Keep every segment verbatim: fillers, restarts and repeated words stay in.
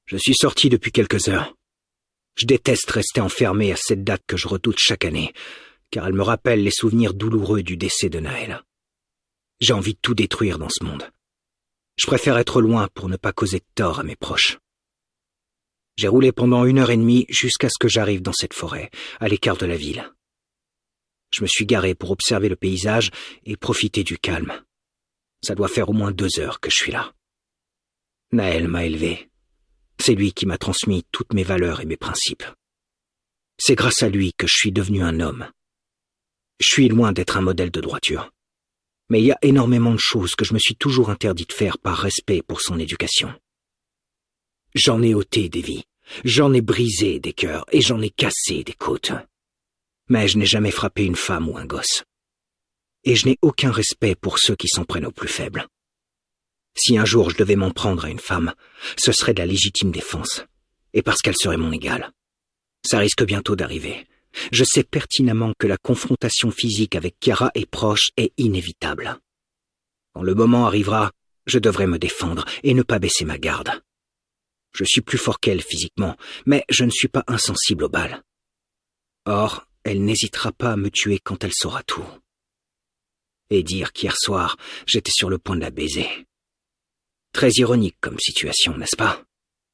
Je suis sorti depuis quelques heures. Je déteste rester enfermé à cette date que je redoute chaque année, car elle me rappelle les souvenirs douloureux du décès de Naël. J'ai envie de tout détruire dans ce monde. Je préfère être loin pour ne pas causer de tort à mes proches. J'ai roulé pendant une heure et demie jusqu'à ce que j'arrive dans cette forêt, à l'écart de la ville. Je me suis garé pour observer le paysage et profiter du calme. Ça doit faire au moins deux heures que je suis là. Naël m'a élevé. C'est lui qui m'a transmis toutes mes valeurs et mes principes. C'est grâce à lui que je suis devenu un homme. Je suis loin d'être un modèle de droiture. Mais il y a énormément de choses que je me suis toujours interdit de faire par respect pour son éducation. J'en ai ôté des vies, j'en ai brisé des cœurs et j'en ai cassé des côtes. Mais je n'ai jamais frappé une femme ou un gosse. Et je n'ai aucun respect pour ceux qui s'en prennent aux plus faibles. Si un jour je devais m'en prendre à une femme, ce serait de la légitime défense, et parce qu'elle serait mon égale. Ça risque bientôt d'arriver. Je sais pertinemment que la confrontation physique avec Chiara est proche et inévitable. Quand le moment arrivera, je devrais me défendre et ne pas baisser ma garde. Je suis plus fort qu'elle physiquement, mais je ne suis pas insensible aux balles. Or, elle n'hésitera pas à me tuer quand elle saura tout. Et dire qu'hier soir, j'étais sur le point de la baiser. Très ironique comme situation, n'est-ce pas?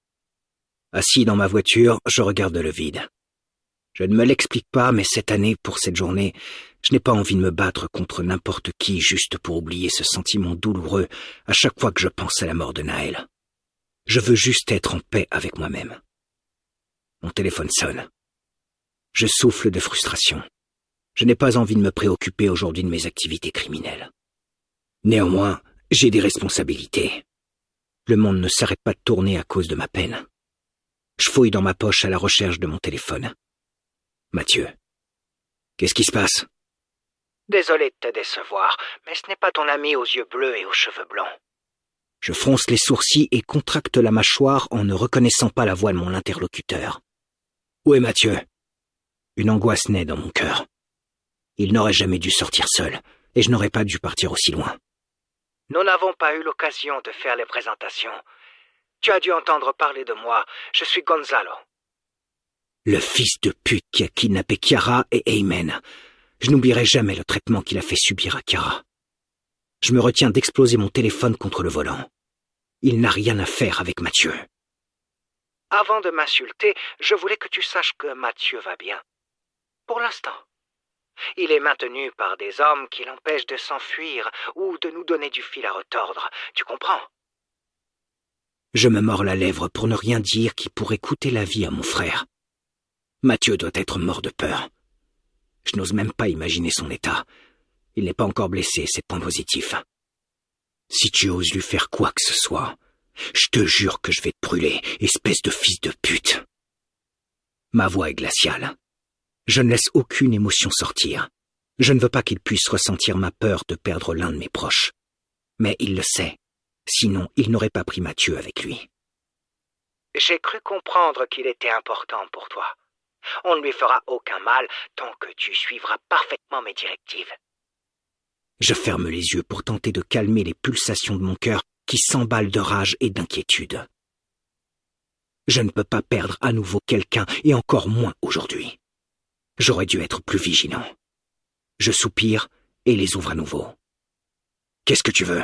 Assis dans ma voiture, je regarde le vide. Je ne me l'explique pas, mais cette année, pour cette journée, je n'ai pas envie de me battre contre n'importe qui juste pour oublier ce sentiment douloureux à chaque fois que je pense à la mort de Naël. Je veux juste être en paix avec moi-même. Mon téléphone sonne. Je souffle de frustration. Je n'ai pas envie de me préoccuper aujourd'hui de mes activités criminelles. Néanmoins, j'ai des responsabilités. Le monde ne s'arrête pas de tourner à cause de ma peine. Je fouille dans ma poche à la recherche de mon téléphone. Mathieu. Qu'est-ce qui se passe? Désolé de te décevoir, mais ce n'est pas ton ami aux yeux bleus et aux cheveux blancs. Je fronce les sourcils et contracte la mâchoire en ne reconnaissant pas la voix de mon interlocuteur. Où est Mathieu? Une angoisse naît dans mon cœur. Il n'aurait jamais dû sortir seul, et je n'aurais pas dû partir aussi loin. Nous n'avons pas eu l'occasion de faire les présentations. Tu as dû entendre parler de moi. Je suis Gonzalo. Le fils de pute qui a kidnappé Chiara et Aymen. Je n'oublierai jamais le traitement qu'il a fait subir à Chiara. Je me retiens d'exploser mon téléphone contre le volant. Il n'a rien à faire avec Mathieu. Avant de m'insulter, je voulais que tu saches que Mathieu va bien. Pour l'instant. Il est maintenu par des hommes qui l'empêchent de s'enfuir ou de nous donner du fil à retordre. Tu comprends? Je me mords la lèvre pour ne rien dire qui pourrait coûter la vie à mon frère. Mathieu doit être mort de peur. Je n'ose même pas imaginer son état. Il n'est pas encore blessé, c'est point positif. Si tu oses lui faire quoi que ce soit, je te jure que je vais te brûler, espèce de fils de pute. Ma voix est glaciale. Je ne laisse aucune émotion sortir. Je ne veux pas qu'il puisse ressentir ma peur de perdre l'un de mes proches. Mais il le sait. Sinon, il n'aurait pas pris Mathieu avec lui. J'ai cru comprendre qu'il était important pour toi. On ne lui fera aucun mal tant que tu suivras parfaitement mes directives. Je ferme les yeux pour tenter de calmer les pulsations de mon cœur qui s'emballent de rage et d'inquiétude. Je ne peux pas perdre à nouveau quelqu'un, et encore moins aujourd'hui. J'aurais dû être plus vigilant. Je soupire et les ouvre à nouveau. Qu'est-ce que tu veux?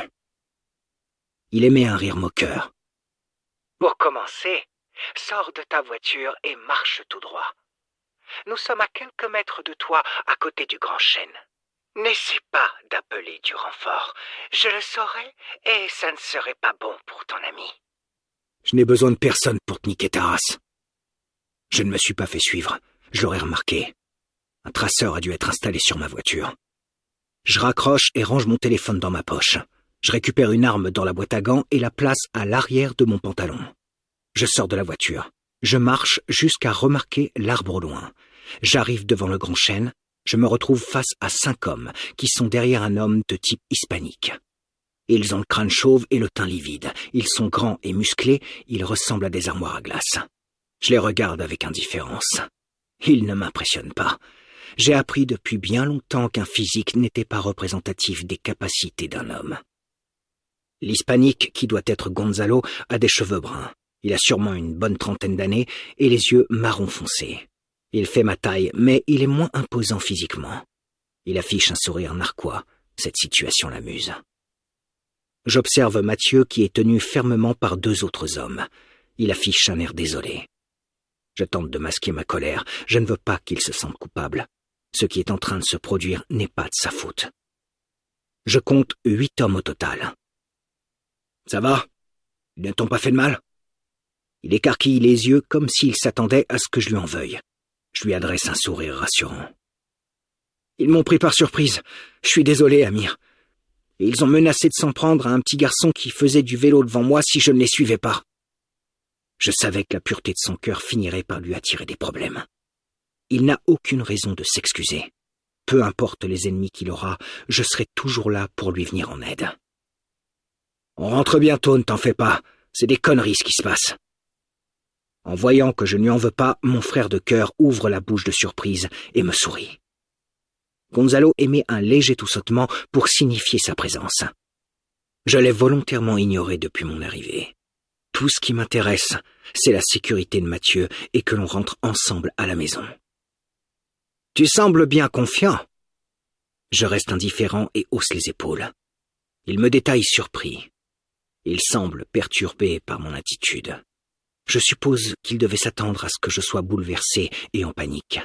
Il émet un rire moqueur. Pour commencer, sors de ta voiture et marche tout droit. Nous sommes à quelques mètres de toi, à côté du grand chêne. N'essaie pas d'appeler du renfort. Je le saurais et ça ne serait pas bon pour ton ami. Je n'ai besoin de personne pour te niquer ta race. Je ne me suis pas fait suivre. Je l'aurais remarqué. Un traceur a dû être installé sur ma voiture. Je raccroche et range mon téléphone dans ma poche. Je récupère une arme dans la boîte à gants et la place à l'arrière de mon pantalon. Je sors de la voiture. Je marche jusqu'à remarquer l'arbre au loin. J'arrive devant le grand chêne. Je me retrouve face à cinq hommes qui sont derrière un homme de type hispanique. Ils ont le crâne chauve et le teint livide. Ils sont grands et musclés. Ils ressemblent à des armoires à glace. Je les regarde avec indifférence. Ils ne m'impressionnent pas. J'ai appris depuis bien longtemps qu'un physique n'était pas représentatif des capacités d'un homme. L'hispanique, qui doit être Gonzalo, a des cheveux bruns. Il a sûrement une bonne trentaine d'années et les yeux marron foncé. Il fait ma taille, mais il est moins imposant physiquement. Il affiche un sourire narquois. Cette situation l'amuse. J'observe Mathieu qui est tenu fermement par deux autres hommes. Il affiche un air désolé. Je tente de masquer ma colère. Je ne veux pas qu'il se sente coupable. Ce qui est en train de se produire n'est pas de sa faute. Je compte huit hommes au total. « Ça va? Ils ne t'ont pas fait de mal ?» Il écarquille les yeux comme s'il s'attendait à ce que je lui en veuille. Je lui adresse un sourire rassurant. « Ils m'ont pris par surprise. Je suis désolé, Amir. Et ils ont menacé de s'en prendre à un petit garçon qui faisait du vélo devant moi si je ne les suivais pas. » Je savais que la pureté de son cœur finirait par lui attirer des problèmes. Il n'a aucune raison de s'excuser. Peu importe les ennemis qu'il aura, je serai toujours là pour lui venir en aide. « On rentre bientôt, ne t'en fais pas. C'est des conneries ce qui se passe. » En voyant que je ne lui en veux pas, mon frère de cœur ouvre la bouche de surprise et me sourit. Gonzalo émet un léger toussotement pour signifier sa présence. Je l'ai volontairement ignoré depuis mon arrivée. Tout ce qui m'intéresse, c'est la sécurité de Mathieu et que l'on rentre ensemble à la maison. « Tu sembles bien confiant. » Je reste indifférent et hausse les épaules. Il me détaille surpris. Il semble perturbé par mon attitude. Je suppose qu'il devait s'attendre à ce que je sois bouleversé et en panique.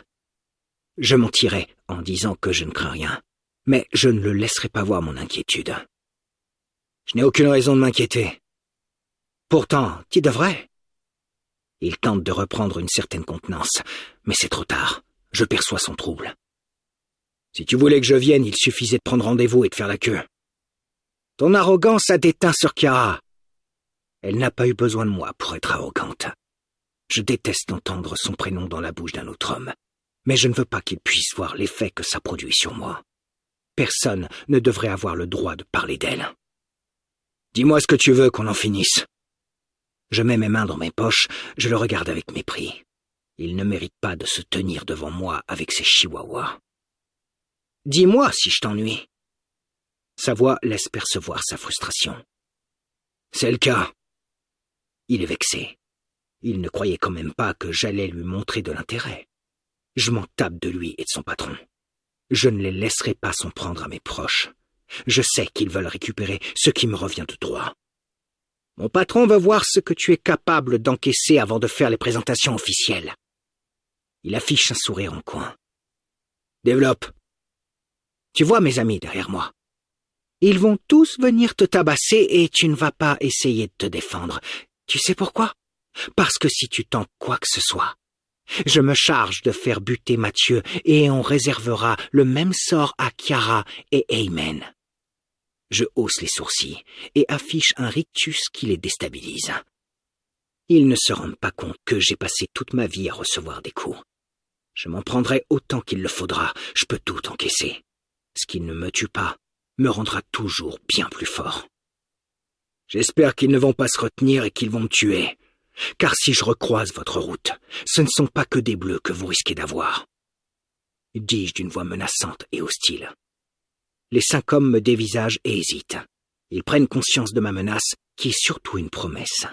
Je mentirais en disant que je ne crains rien, mais je ne le laisserai pas voir mon inquiétude. Je n'ai aucune raison de m'inquiéter. Pourtant, tu devrais. Il tente de reprendre une certaine contenance, mais c'est trop tard. Je perçois son trouble. Si tu voulais que je vienne, il suffisait de prendre rendez-vous et de faire la queue. Ton arrogance a déteint sur Chiara. Elle n'a pas eu besoin de moi pour être arrogante. Je déteste entendre son prénom dans la bouche d'un autre homme, mais je ne veux pas qu'il puisse voir l'effet que ça produit sur moi. Personne ne devrait avoir le droit de parler d'elle. Dis-moi ce que tu veux qu'on en finisse. Je mets mes mains dans mes poches, je le regarde avec mépris. Il ne mérite pas de se tenir devant moi avec ses chihuahuas. Dis-moi si je t'ennuie. Sa voix laisse percevoir sa frustration. C'est le cas. Il est vexé. Il ne croyait quand même pas que j'allais lui montrer de l'intérêt. Je m'en tape de lui et de son patron. Je ne les laisserai pas s'en prendre à mes proches. Je sais qu'ils veulent récupérer ce qui me revient de droit. Mon patron veut voir ce que tu es capable d'encaisser avant de faire les présentations officielles. Il affiche un sourire en coin. Développe. Tu vois mes amis derrière moi. Ils vont tous venir te tabasser et tu ne vas pas essayer de te défendre. Tu sais pourquoi? Parce que si tu tentes quoi que ce soit, je me charge de faire buter Mathieu et on réservera le même sort à Chiara et Aymen. Je hausse les sourcils et affiche un rictus qui les déstabilise. Ils ne se rendent pas compte que j'ai passé toute ma vie à recevoir des coups. Je m'en prendrai autant qu'il le faudra, je peux tout encaisser. Ce qui ne me tue pas me rendra toujours bien plus fort. J'espère qu'ils ne vont pas se retenir et qu'ils vont me tuer. Car si je recroise votre route, ce ne sont pas que des bleus que vous risquez d'avoir. Dis-je d'une voix menaçante et hostile. Les cinq hommes me dévisagent et hésitent. Ils prennent conscience de ma menace, qui est surtout une promesse.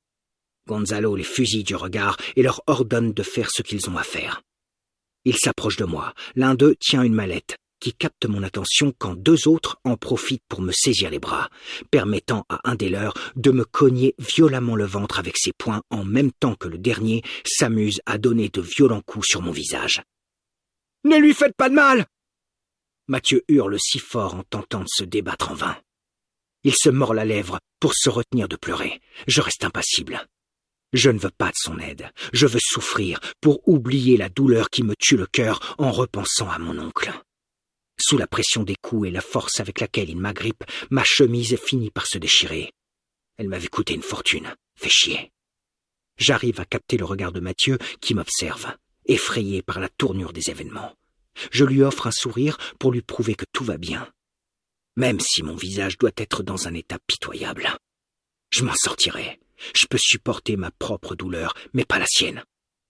Gonzalo les fusille du regard et leur ordonne de faire ce qu'ils ont à faire. Ils s'approchent de moi. L'un d'eux tient une mallette, qui capte mon attention quand deux autres en profitent pour me saisir les bras, permettant à un des leurs de me cogner violemment le ventre avec ses poings en même temps que le dernier s'amuse à donner de violents coups sur mon visage. « Ne lui faites pas de mal !» Mathieu hurle si fort en tentant de se débattre en vain. Il se mord la lèvre pour se retenir de pleurer. Je reste impassible. Je ne veux pas de son aide. Je veux souffrir pour oublier la douleur qui me tue le cœur en repensant à mon oncle. Sous la pression des coups et la force avec laquelle il m'agrippe, ma chemise finit par se déchirer. Elle m'avait coûté une fortune. Fait chier. J'arrive à capter le regard de Mathieu qui m'observe, effrayé par la tournure des événements. Je lui offre un sourire pour lui prouver que tout va bien. Même si mon visage doit être dans un état pitoyable. Je m'en sortirai. Je peux supporter ma propre douleur, mais pas la sienne.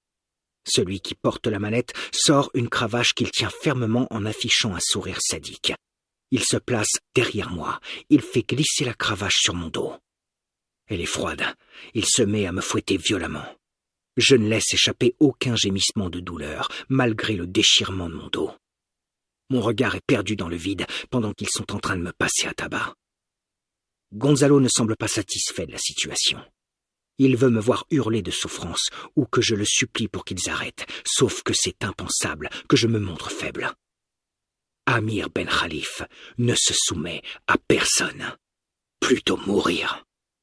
Celui qui porte la manette sort une cravache qu'il tient fermement en affichant un sourire sadique. Il se place derrière moi. Il fait glisser la cravache sur mon dos. Elle est froide. Il se met à me fouetter violemment. Je ne laisse échapper aucun gémissement de douleur, malgré le déchirement de mon dos. Mon regard est perdu dans le vide pendant qu'ils sont en train de me passer à tabac. Gonzalo ne semble pas satisfait de la situation. Il veut me voir hurler de souffrance ou que je le supplie pour qu'ils arrêtent, sauf que c'est impensable que je me montre faible. Amir Ben Khalif ne se soumet à personne. Plutôt mourir.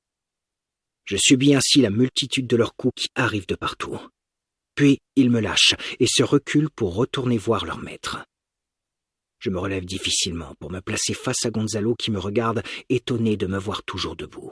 Je subis ainsi la multitude de leurs coups qui arrivent de partout. Puis ils me lâchent et se reculent pour retourner voir leur maître. Je me relève difficilement pour me placer face à Gonzalo qui me regarde, étonné de me voir toujours debout.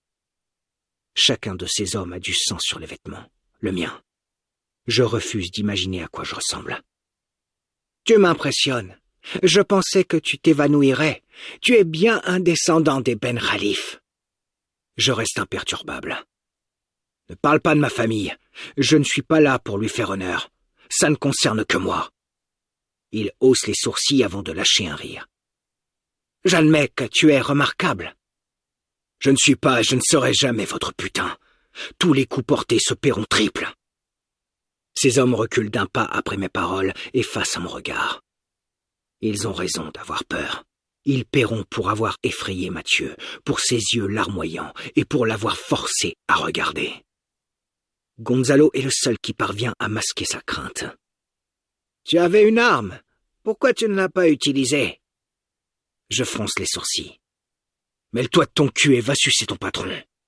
Chacun de ces hommes a du sang sur les vêtements, le mien. Je refuse d'imaginer à quoi je ressemble. « Tu m'impressionnes. Je pensais que tu t'évanouirais. Tu es bien un descendant des Ben Khalif. » Je reste imperturbable. « Ne parle pas de ma famille. Je ne suis pas là pour lui faire honneur. Ça ne concerne que moi. » Il hausse les sourcils avant de lâcher un rire. « J'admets que tu es remarquable. » « Je ne suis pas et je ne serai jamais votre putain. Tous les coups portés se paieront triple. » Ces hommes reculent d'un pas après mes paroles et face à mon regard. Ils ont raison d'avoir peur. Ils paieront pour avoir effrayé Mathieu, pour ses yeux larmoyants et pour l'avoir forcé à regarder. Gonzalo est le seul qui parvient à masquer sa crainte. « Tu avais une arme. Pourquoi tu ne l'as pas utilisée ?» Je fronce les sourcils. « Mêle-toi de ton cul et va sucer ton patron. »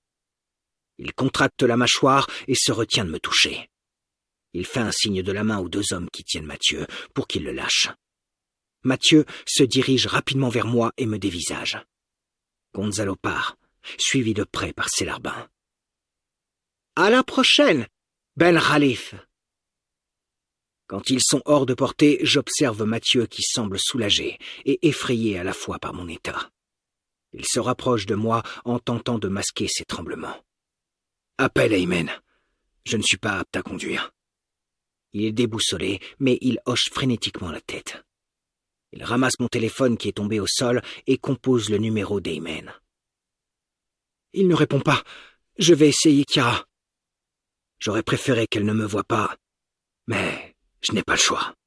Il contracte la mâchoire et se retient de me toucher. Il fait un signe de la main aux deux hommes qui tiennent Mathieu pour qu'ils le lâchent. Mathieu se dirige rapidement vers moi et me dévisage. Gonzalo part, suivi de près par ses larbins. « À la prochaine, Ben Khalif !» Quand ils sont hors de portée, j'observe Mathieu qui semble soulagé et effrayé à la fois par mon état. Il se rapproche de moi en tentant de masquer ses tremblements. « Appelle Aymen. Je ne suis pas apte à conduire. » Il est déboussolé, mais il hoche frénétiquement la tête. Il ramasse mon téléphone qui est tombé au sol et compose le numéro d'Aymen. Il ne répond pas. Je vais essayer Kira. J'aurais préféré qu'elle ne me voie pas, mais je n'ai pas le choix.